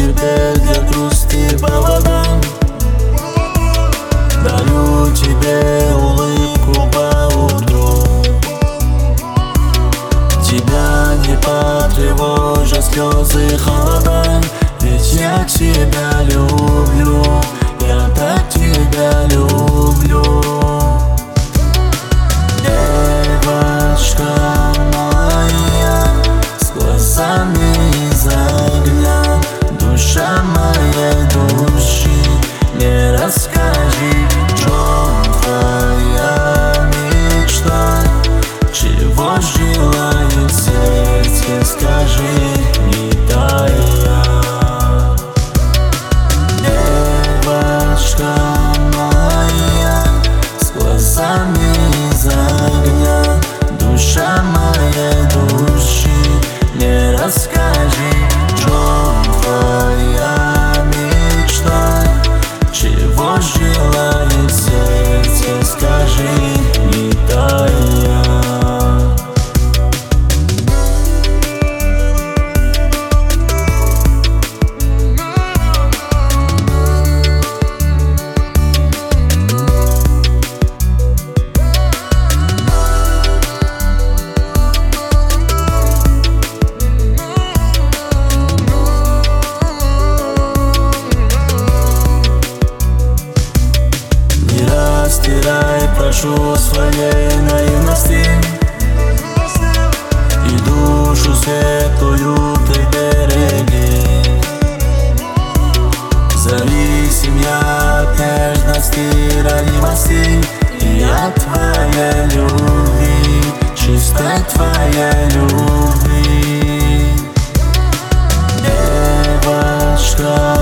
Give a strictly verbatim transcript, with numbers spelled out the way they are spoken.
тебе для грусти поводом. Дарю тебе улыбку по утру, тебя не потревожат слезы холодом. Ведь я тебя люблю, я так тебя люблю. Девочка моя, с глазами из огня, душа моей души, не расскажи, в чем твоя мечта, чего желает сердце, скажи, не тая. Девочка моя, с глазами из огня, душа моей души, не расскажи, в чем твоя мечта, чего желает сердце, скажи, не тая. Стирай, прошу, своей наивности и душу светлую ты береги. Зависим я от нежности, ранимости и от твоей любви, чистой твоей любви. Девочка